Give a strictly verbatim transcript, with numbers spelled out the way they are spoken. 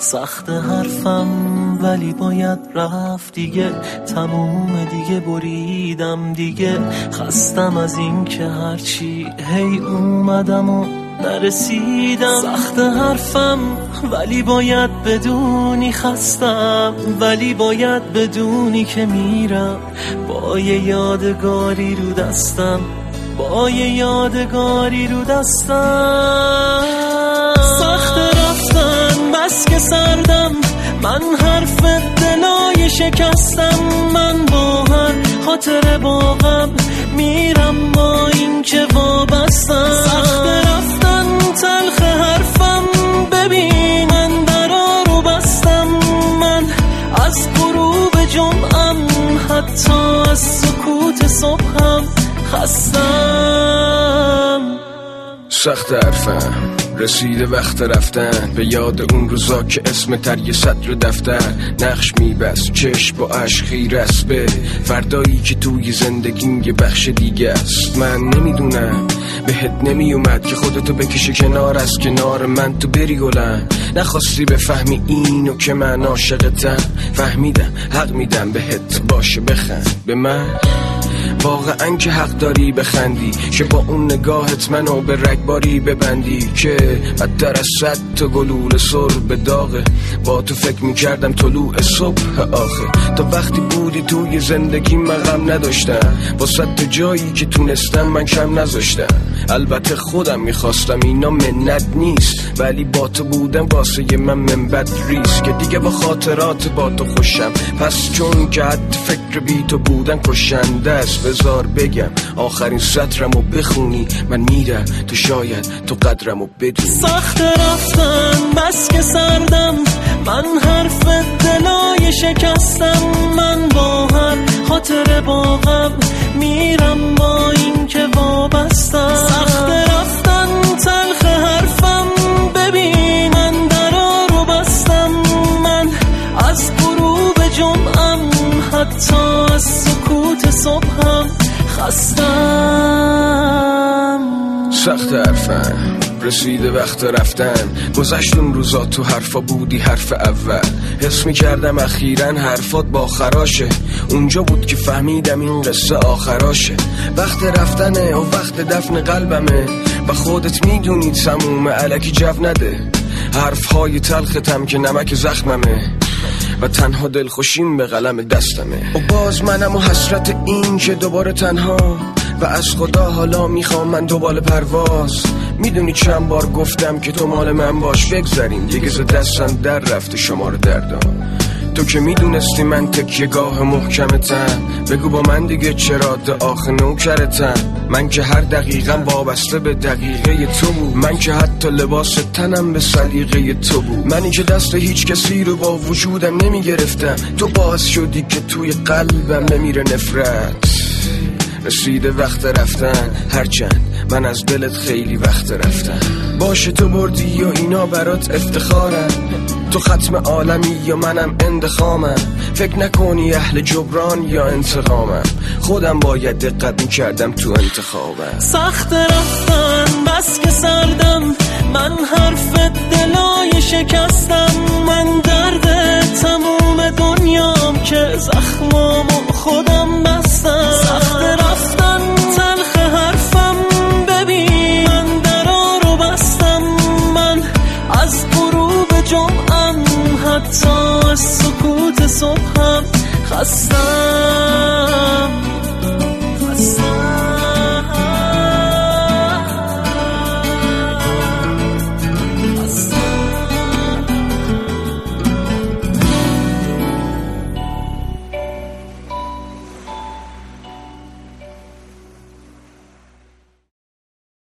سخت حرفم ولی باید رفت دیگه، تموم دیگه، بریدم دیگه، خستم از این که هرچی هی اومدم و نرسیدم. سخت حرفم ولی باید بدونی خستم، ولی باید بدونی که میرم با یه یادگاری رو دستم، با یه یادگاری رو دستم. سخت رفتن بس که سردم، من حرف دلای شکستم، من با هر خاطر باغم میرم با این که وابستم. سخت رفتن تلخ حرفم، ببین من درا رو بستم، من از غروب جمعم حتی از سکوت صبحم خستم. سخت حرفم رسیده وقت رفتن، به یاد اون روزا که اسم تر یه سطر دفتر نقش میبست، چشم با عشق خیره است به فردایی که توی زندگیم یه بخش دیگه است. من نمیدونم بهت نمیومد که خودتو بکشی کنار از کنار من، تو بری گلم نخواستی بفهمی اینو که من عاشقتم. فهمیدم حق میدم بهت باشه بخند به من، واقعا که حق داری بخندی، که با اون نگاهت منو به رگباری ببندی که بدتر از صد تا گلوله سر به داغه. با تو فکر میکردم طلوع صبح آخه، تا وقتی بودی توی زندگی من غم نداشتم، با صد تا جایی که تونستم من کم نذاشتم. البته خودم میخواستم اینا منت نیست، ولی با تو بودم واسه من منبت ریست، که دیگه با خاطرات با تو خوشم، پس چون که حد فکر بی تو بودن کشنده است. بذار بگم آخرین سطرمو بخونی، من میرم تو شاید تو قدرمو بدونی. سخت رفتن بس که سردم، من حرف دلای شکستم، من با هر خاطر باغم میرم با این که وابستم. سخت رفتن تلخ حرفم، ببین من درا رو بستم، من از غروب جمعم حتی از سکوت صبحم خستم. سخت حرفم رسیده وقت رفتن، گذشت اون روزا تو حرفا بودی حرف اول، حس میکردم اخیراً حرفات با خراشه، اونجا بود که فهمیدم این قصه آخراشه. وقت رفتنه و وقت دفن قلبمه، و خودت میدونی تموم الکی جو نده. حرفهای تلختم که نمک زخممه، و تنها دلخوشیم به قلم دستمه. و باز منم و حسرت این که دوباره تنها، و از خدا حالا میخوام من دوباره پرواز. میدونی چند بار گفتم که تو مال من باش، بگذاریم دیگه ز دستم در رفته شمار دردام. تو که میدونستی من تکیه گاه محکمتم، بگو با من دیگه چرا آخ نوکرتم. من که هر دقیقم وابسته به دقیقه تو بود، من که حتی لباس تنم به سلیقه تو بود، منی که دست هیچ کسی رو با وجودم نمیگرفتم. تو باعث شدی که توی قلبم بمیره نفرت. رسیده وقت رفتن، هرچند من از دلت خیلی وقت رفتم. باشه تو بردی و اینا برات افتخارم، تو ختم عالمی یا منم اندخامم. فکر نکنی اهل جبران یا انتقامم، خودم باید دقت میکردم تو انتخابم. سخت رفتن بس که سردم، من حرف دلای شکستم، من درد تموم دنیام که زخمامو خودم بستم. سخت رفتن تلخ حرفم، ببین من درا رو بستم، من از غروب جمعم حتی از سکوت صبحم خستم.